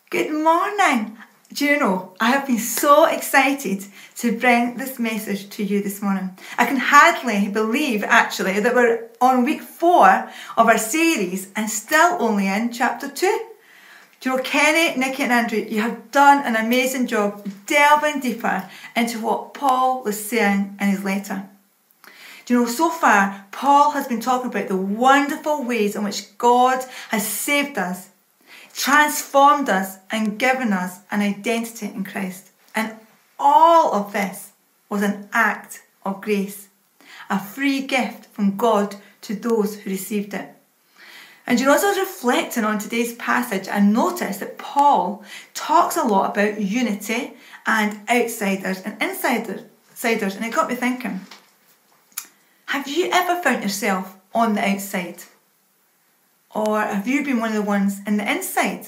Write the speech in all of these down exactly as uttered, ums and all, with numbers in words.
Good morning. Do you know, I have been so excited to bring this message to you this morning. I can hardly believe, actually, that we're on week four of our series and still only in chapter two. Do you know, Kenny, Nikki and Andrew, you have done an amazing job delving deeper into what Paul was saying in his letter. Do you know, so far, Paul has been talking about the wonderful ways in which God has saved us, transformed us and given us an identity in Christ. And all of this was an act of grace, a free gift from God to those who received it. And you know, as I was reflecting on today's passage, I noticed that Paul talks a lot about unity and outsiders and insiders, and it got me thinking, have you ever found yourself on the outside? Or have you been one of the ones in the inside?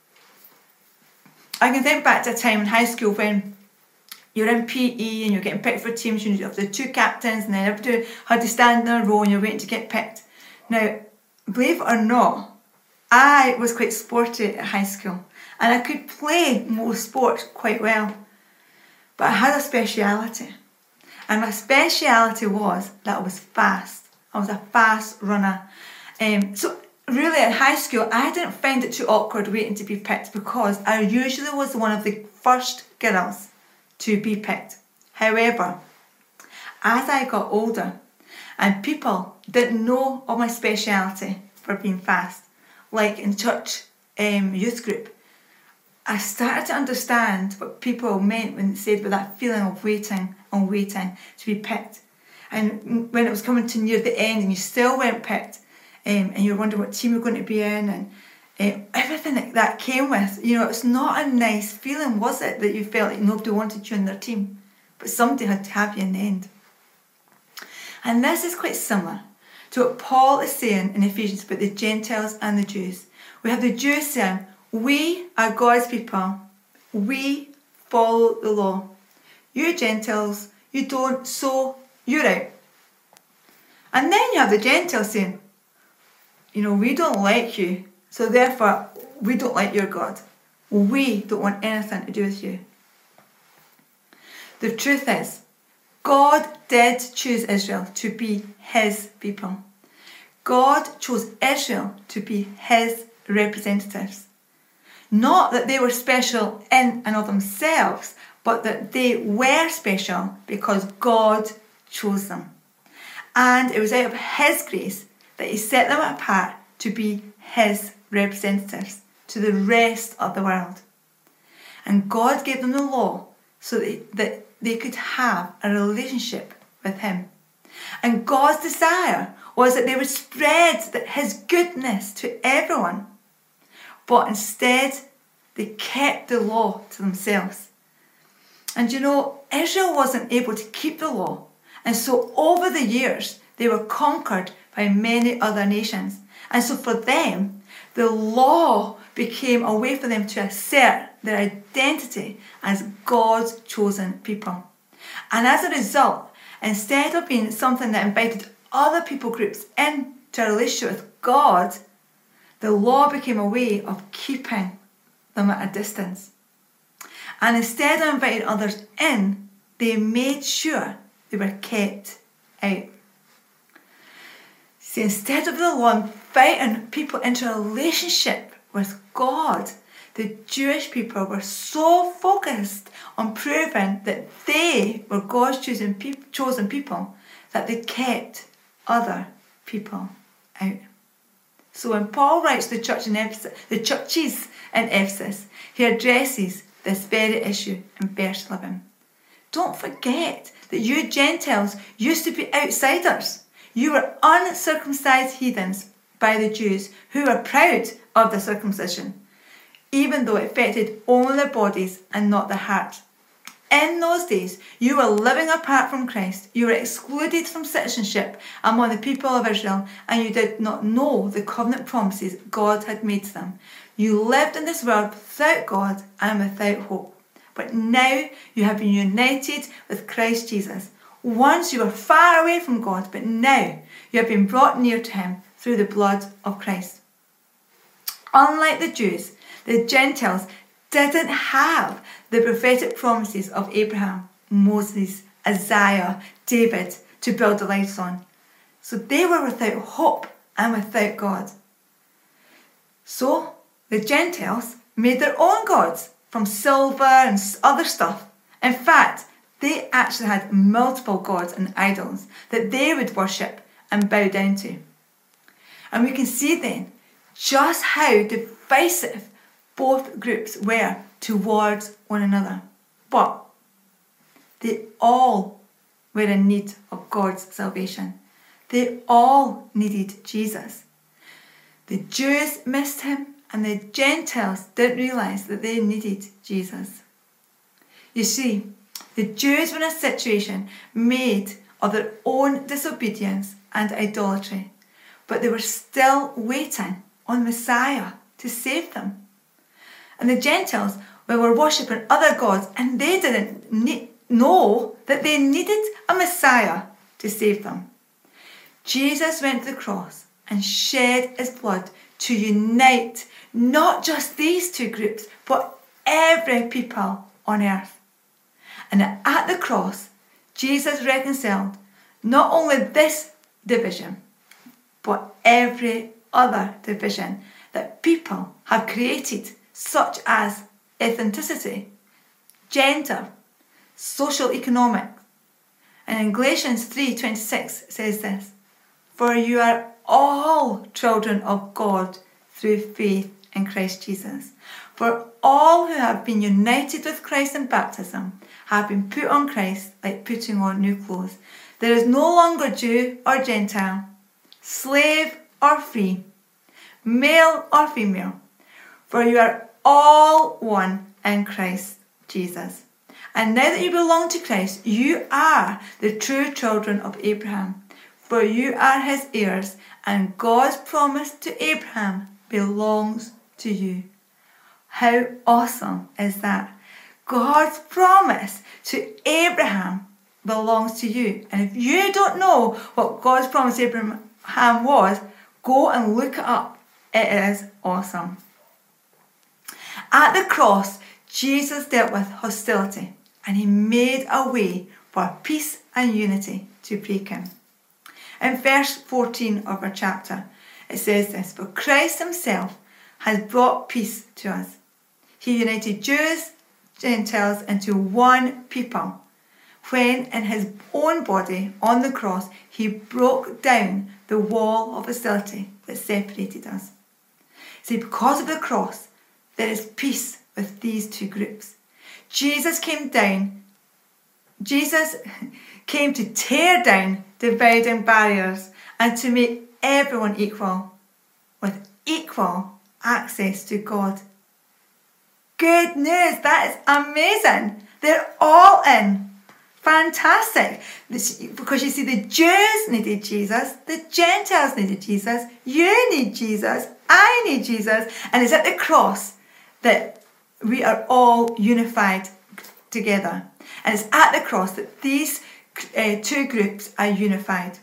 I can think back to a time in high school when you're in P E and you're getting picked for teams. You have the two captains and then everybody had to stand in a row and you're waiting to get picked. Now, believe it or not, I was quite sporty at high school and I could play most sports quite well. But I had a speciality. And my speciality was that I was fast. I was a fast runner. Um, so really at high school, I didn't find it too awkward waiting to be picked because I usually was one of the first girls to be picked. However, as I got older and people didn't know of my speciality for being fast, like in church um, youth group, I started to understand what people meant when they said with that feeling of waiting and waiting to be picked. And when it was coming to near the end and you still weren't picked, um, and you were wondering what team you're going to be in, and uh, everything that, that came with, you know, it's not a nice feeling, was it, that you felt like nobody wanted you in their team, but somebody had to have you in the end. And this is quite similar to what Paul is saying in Ephesians about the Gentiles and the Jews. We have the Jews saying, we are God's people, we follow the law. You Gentiles, you don't, so you're out. And then you have the Gentiles saying, you know, we don't like you, so therefore we don't like your God. We don't want anything to do with you. The truth is, God did choose Israel to be his people. God chose Israel to be his representatives. Not that they were special in and of themselves, but that they were special because God chose them. And it was out of his grace that he set them apart to be his representatives to the rest of the world. And God gave them the law so that, that they could have a relationship with him. And God's desire was that they would spread his goodness to everyone. But instead, they kept the law to themselves. And you know, Israel wasn't able to keep the law. And so over the years, they were conquered by many other nations. And so for them, the law became a way for them to assert their identity as God's chosen people. And as a result, instead of being something that invited other people groups into a relationship with God, the law became a way of keeping them at a distance. And instead of inviting others in, they made sure they were kept out. See, instead of the law inviting people into a relationship with God, the Jewish people were so focused on proving that they were God's chosen people that they kept other people out. So when Paul writes to the church in Ephesus, the churches in Ephesus, he addresses this very issue in verse eleven. Don't forget that you Gentiles used to be outsiders. You were uncircumcised heathens by the Jews who were proud of the circumcision, even though it affected only their bodies and not their heart. In those days, you were living apart from Christ. You were excluded from citizenship among the people of Israel, and you did not know the covenant promises God had made to them. You lived in this world without God and without hope. But now you have been united with Christ Jesus. Once you were far away from God, but now you have been brought near to him through the blood of Christ. Unlike the Jews, the Gentiles didn't have the prophetic promises of Abraham, Moses, Isaiah, David to build their lives on. So they were without hope and without God. So the Gentiles made their own gods from silver and other stuff. In fact, they actually had multiple gods and idols that they would worship and bow down to. And we can see then just how divisive both groups were towards one another. But they all were in need of God's salvation. They all needed Jesus. The Jews missed him, and the Gentiles didn't realise that they needed Jesus. You see, the Jews were in a situation made of their own disobedience and idolatry, but they were still waiting on Messiah to save them. And the Gentiles were worshipping other gods, and they didn't ne- know that they needed a Messiah to save them. Jesus went to the cross and shed his blood to unite not just these two groups, but every people on earth. And at the cross, Jesus reconciled not only this division, but every other division that people have created, such as ethnicity, gender, social economic. And in Galatians three twenty-six says this, "For you are all children of God through faith in Christ Jesus. For all who have been united with Christ in baptism have been put on Christ like putting on new clothes. There is no longer Jew or Gentile, slave or free, male or female, for you are all one in Christ Jesus. And now that you belong to Christ, you are the true children of Abraham, for you are his heirs, and God's promise to Abraham belongs to you." How awesome is that? God's promise to Abraham belongs to you. And if you don't know what God's promise to Abraham was, go and look it up. It is awesome. At the cross, Jesus dealt with hostility, and he made a way for peace and unity to break in. In verse fourteen of our chapter, it says this, "For Christ himself has brought peace to us. He united Jews, Gentiles into one people, when in his own body on the cross he broke down the wall of hostility that separated us." See, because of the cross, there is peace with these two groups. Jesus came down, Jesus came to tear down dividing barriers and to make everyone equal, with equal access to God. Good news, that is amazing. They're all in. Fantastic. Because you see, the Jews needed Jesus, the Gentiles needed Jesus, you need Jesus, I need Jesus, and it's at the cross that we are all unified together. And it's at the cross that these uh, two groups are unified.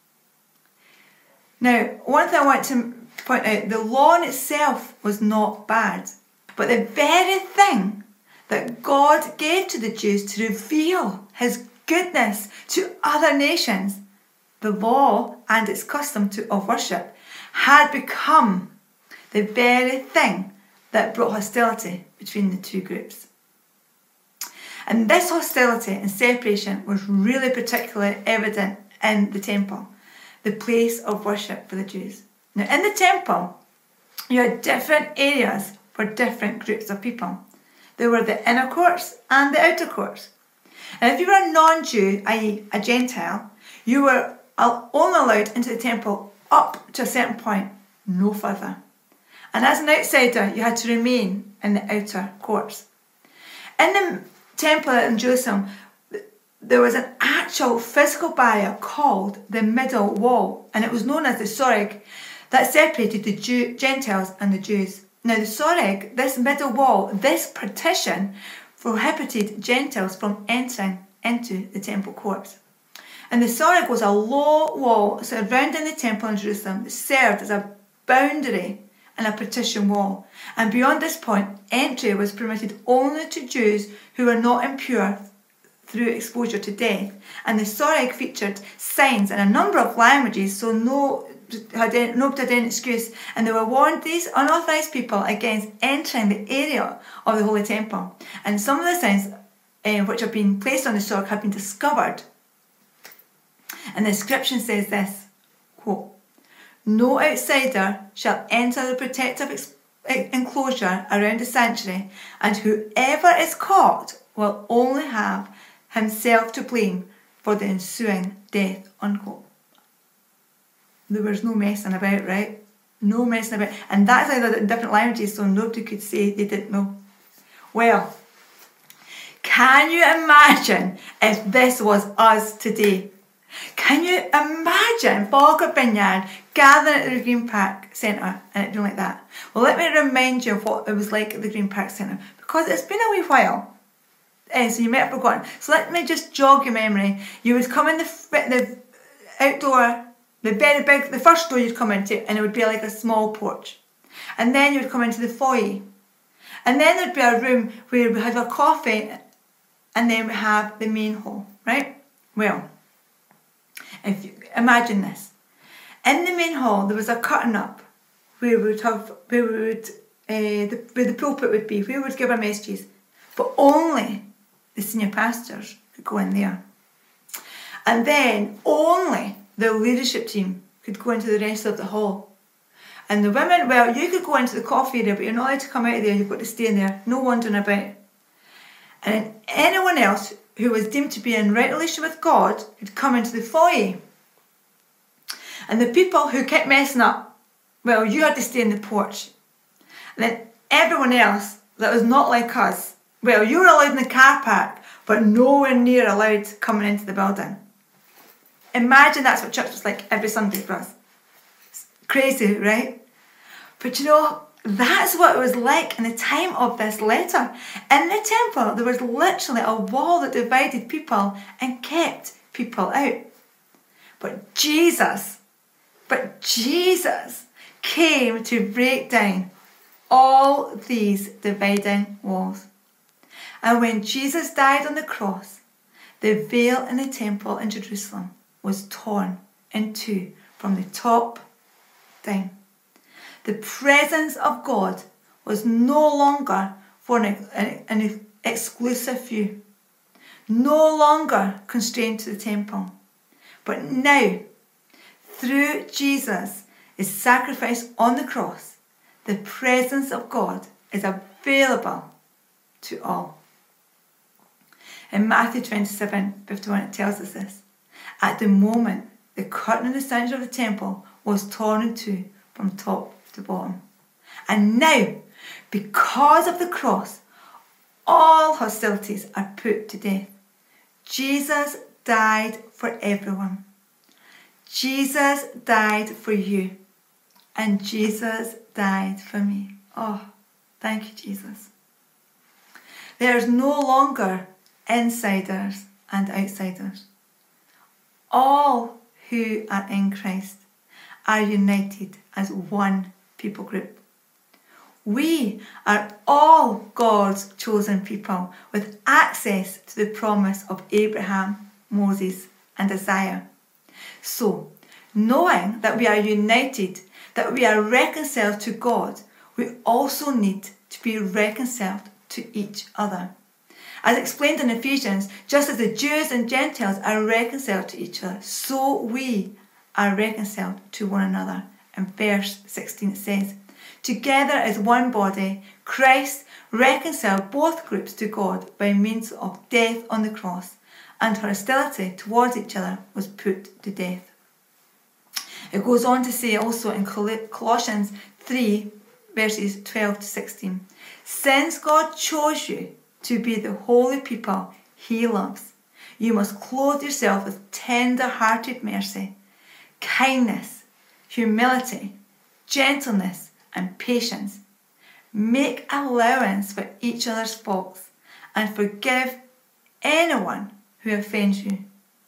Now, one thing I want to point out, the law in itself was not bad, but the very thing that God gave to the Jews to reveal his goodness to other nations, the law and its custom to, of worship, had become the very thing that brought hostility between the two groups. And this hostility and separation was really particularly evident in the temple, the place of worship for the Jews. Now, in the temple, you had different areas for different groups of people. There were the inner courts and the outer courts. And if you were a non-Jew, that is a Gentile, you were only allowed into the temple up to a certain point, no further. And as an outsider, you had to remain in the outer courts. In the temple in Jerusalem, there was an actual physical barrier called the middle wall, and it was known as the Soreg, that separated the Jew, Gentiles and the Jews. Now the Soreg, this middle wall, this partition, prohibited Gentiles from entering into the temple courts. And the Soreg was a low wall surrounding the temple in Jerusalem that served as a boundary and a partition wall. And beyond this point, entry was permitted only to Jews who were not impure through exposure to death. And the Soreg featured signs in a number of languages, so no had any, nobody had any excuse. And they were warned these unauthorized people against entering the area of the Holy Temple. And some of the signs uh, which have been placed on the Soreg have been discovered. And the inscription says this, quote, "No outsider shall enter the protective ex- enclosure around the sanctuary, and whoever is caught will only have himself to blame for the ensuing death," unquote. There was no messing about, right? No messing about. And that's how they did it in different languages, so nobody could say they didn't know. Well, can you imagine if this was us today? Can you imagine Falkirk Vineyard gathering at the Green Park Centre and it being like that? Well, let me remind you of what it was like at the Green Park Centre, because it's been a wee while. Uh, so you might have forgotten. So let me just jog your memory. You would come in the the outdoor, the very big, the first door you'd come into, and it would be like a small porch. And then you would come into the foyer. And then there'd be a room where we had our coffee, and then we have the main hall, right? Well, if you imagine this. In the main hall, there was a curtain up where we would have, where we would, uh, the, where the pulpit would be, where we would give our messages. But only the senior pastors could go in there. And then only the leadership team could go into the rest of the hall. And the women, well, you could go into the coffee area, but you're not allowed to come out of there, you've got to stay in there, no wandering about. And anyone else who was deemed to be in right relation with God could come into the foyer. And the people who kept messing up, well, you had to stay in the porch. And then everyone else that was not like us, well, you were allowed in the car park, but nowhere near allowed coming into the building. Imagine that's what church was like every Sunday for us. It's crazy, right? But you know, that's what it was like in the time of this letter. In the temple, there was literally a wall that divided people and kept people out. But Jesus, but Jesus came to break down all these dividing walls. And when Jesus died on the cross, the veil in the temple in Jerusalem was torn in two from the top down. The presence of God was no longer for an, an, an exclusive few, no longer constrained to the temple. But now, through Jesus, his sacrifice on the cross, the presence of God is available to all. In Matthew twenty-seven fifty-one, it tells us this. At the moment, the curtain in the centre of the temple was torn in two from top to bottom. And now, because of the cross, all hostilities are put to death. Jesus died for everyone. Jesus died for you. And Jesus died for me. Oh, thank you, Jesus. There is no longer insiders and outsiders. All who are in Christ are united as one people group. We are all God's chosen people with access to the promise of Abraham, Moses, and Isaiah. So, knowing that we are united, that we are reconciled to God, we also need to be reconciled to each other. As explained in Ephesians, just as the Jews and Gentiles are reconciled to each other, so we are reconciled to one another. In verse sixteen it says, "Together as one body, Christ reconciled both groups to God by means of death on the cross, and hostility towards each other was put to death." It goes on to say also in Colossians three, verses twelve to sixteen, "Since God chose you to be the holy people he loves, you must clothe yourself with tender-hearted mercy, kindness, humility, gentleness, and patience. Make allowance for each other's faults and forgive anyone who offends you.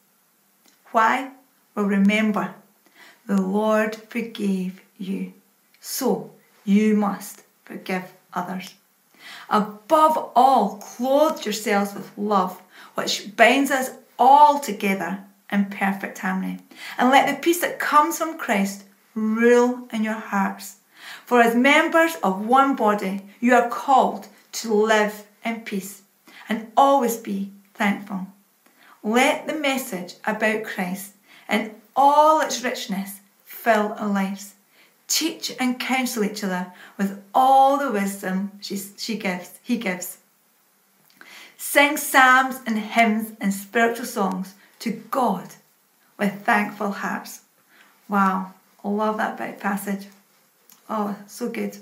Why? Well, remember, the Lord forgave you. So you must forgive others. Above all, clothe yourselves with love, which binds us all together in perfect harmony. And let the peace that comes from Christ rule in your hearts. For as members of one body, you are called to live in peace and always be thankful. Let the message about Christ and all its richness fill our lives. Teach and counsel each other with all the wisdom she, she gives, he gives. Sing psalms and hymns and spiritual songs to God with thankful hearts. Wow, I love that bit passage. Oh, so good.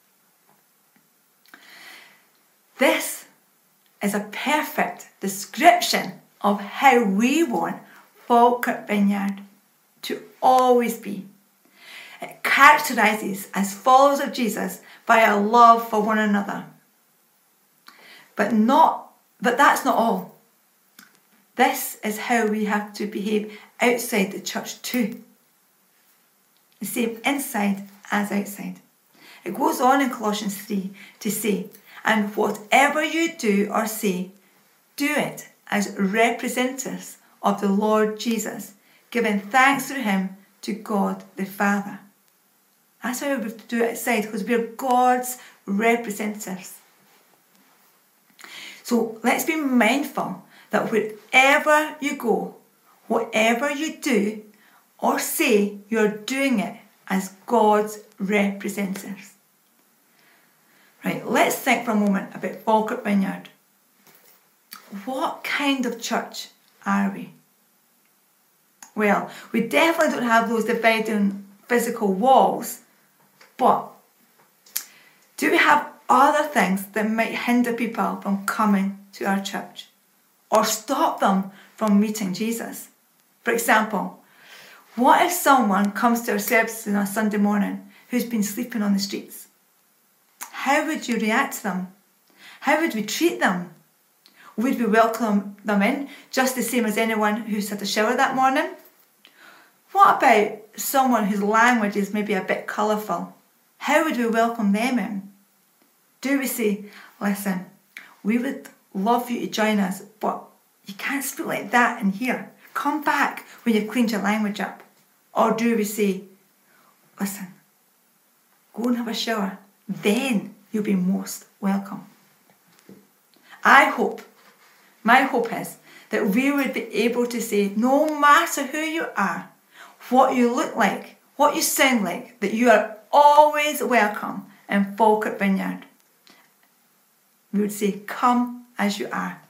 This is a perfect description of how we want Falkirk Vineyard to always be. It characterises as followers of Jesus by a love for one another. But not, but that's not all. This is how we have to behave outside the church too. The same inside as outside. It goes on in Colossians three to say, and whatever you do or say, do it as representatives of the Lord Jesus, giving thanks through him to God the Father. That's how we have to do it outside, because we're God's representatives. So let's be mindful that wherever you go, whatever you do or say, you're doing it as God's representatives. Right, let's think for a moment about Falkirk Vineyard. What kind of church are we? Well, we definitely don't have those dividing physical walls, but do we have other things that might hinder people from coming to our church or stop them from meeting Jesus? For example, what if someone comes to our services on a Sunday morning who's been sleeping on the streets? How would you react to them? How would we treat them? Would we welcome them in just the same as anyone who's had a shower that morning? What about someone whose language is maybe a bit colourful? How would we welcome them in? Do we say, listen, we would love you to join us, but you can't speak like that in here. Come back when you've cleaned your language up. Or do we say, listen, go and have a shower, then you'll be most welcome. I hope, my hope is that we would be able to say, no matter who you are, what you look like, what you sound like, that you are always welcome in Falkirk Vineyard. We would say, come as you are.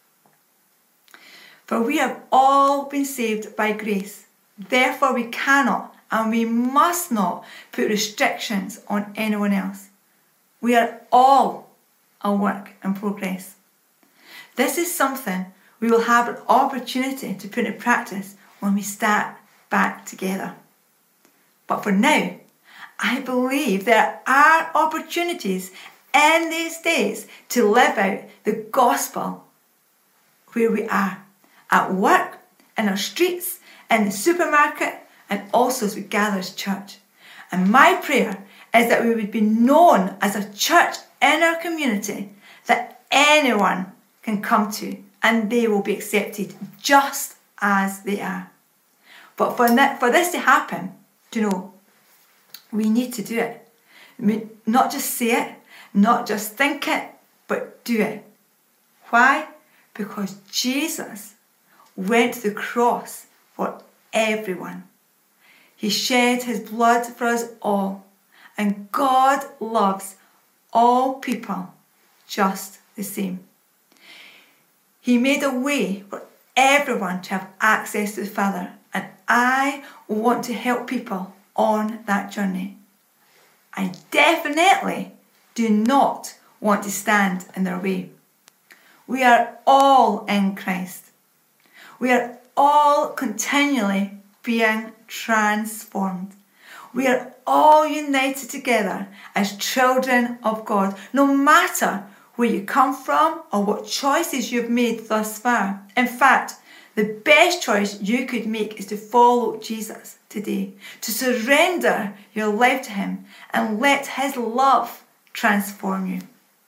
For we have all been saved by grace. Therefore we cannot and we must not put restrictions on anyone else. We are all a work in progress. This is something we will have an opportunity to put into practice when we start back together. But for now, I believe there are opportunities in these days to live out the gospel where we are, at work, in our streets, in the supermarket, and also as we gather as church. And my prayer is that we would be known as a church in our community that anyone can come to and they will be accepted just as they are. But for, for this to happen, do you know, we need to do it. I mean, not just say it, not just think it, but do it. Why? Because Jesus went to the cross for everyone. He shed his blood for us all. And God loves all people just the same. He made a way for everyone to have access to the Father. And I want to help people on that journey. I definitely do not want to stand in their way. We are all in Christ. We are all continually being transformed. We are all united together as children of God, no matter where you come from or what choices you've made thus far. In fact, the best choice you could make is to follow Jesus today to surrender your life to him and let his love transform you.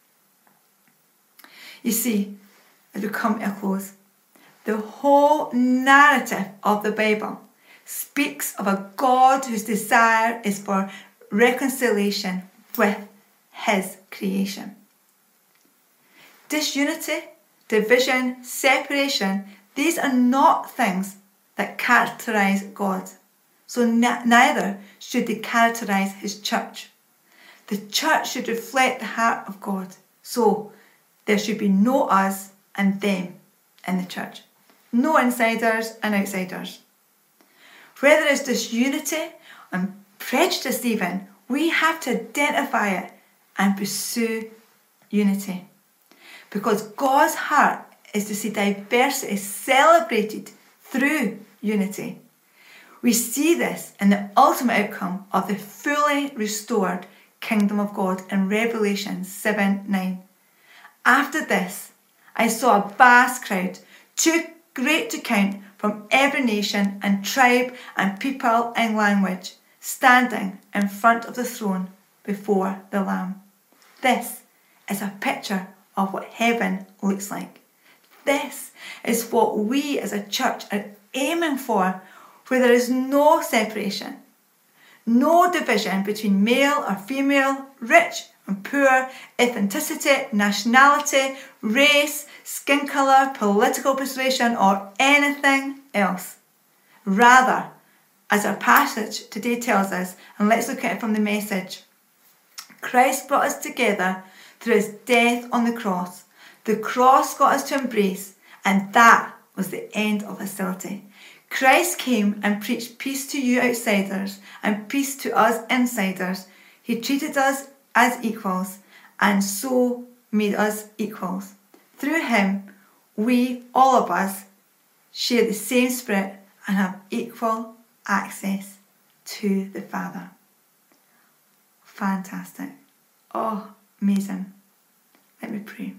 You see, as we come to a close, the whole narrative of the Bible speaks of a God whose desire is for reconciliation with his creation. Disunity, division, separation, these are not things that characterize God. So n- neither should they characterize his church. The church should reflect the heart of God. So there should be no us and them in the church. No insiders and outsiders. Where there is disunity and prejudice even, we have to identify it and pursue unity. Because God's heart is to see diversity celebrated through unity. We see this in the ultimate outcome of the fully restored kingdom of God in Revelation seven nine. After this, I saw a vast crowd, too great to count, from every nation and tribe and people and language, standing in front of the throne before the Lamb. This is a picture of what heaven looks like. This is what we as a church are aiming for, where there is no separation, no division between male or female, rich and poor, ethnicity, nationality, race, skin colour, political persuasion, or anything else. Rather, as our passage today tells us, and let's look at it from the Message, Christ brought us together through his death on the cross. The cross got us to embrace, and that was the end of hostility. Christ came and preached peace to you outsiders and peace to us insiders. He treated us as equals and so made us equals. Through him, we, all of us, share the same Spirit and have equal access to the Father. Fantastic. Oh, amazing. Let me pray.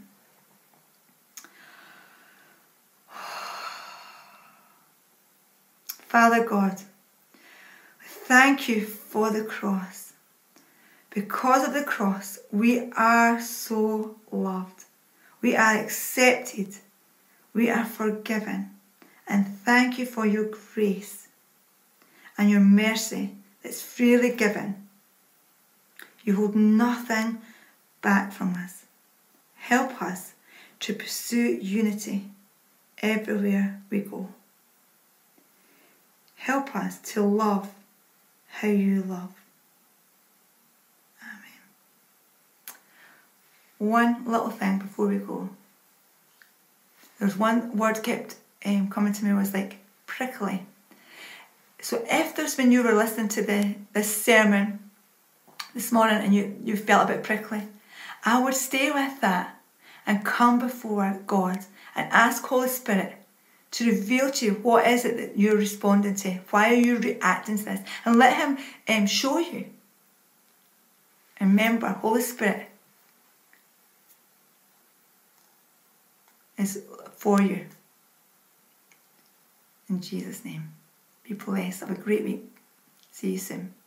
Father God, thank you for the cross. Because of the cross, we are so loved. We are accepted. We are forgiven. And thank you for your grace and your mercy that's freely given. You hold nothing back from us. Help us to pursue unity everywhere we go. Help us to love how you love. Amen. One little thing before we go. There's one word kept um, coming to me, was like prickly. So if there's when you were listening to the this sermon this morning and you, you felt a bit prickly, I would stay with that and come before God and ask Holy Spirit to reveal to you what is it that you're responding to. Why are you reacting to this? And let him um, show you. And remember, Holy Spirit is for you. In Jesus' name. Be blessed. Have a great week. See you soon.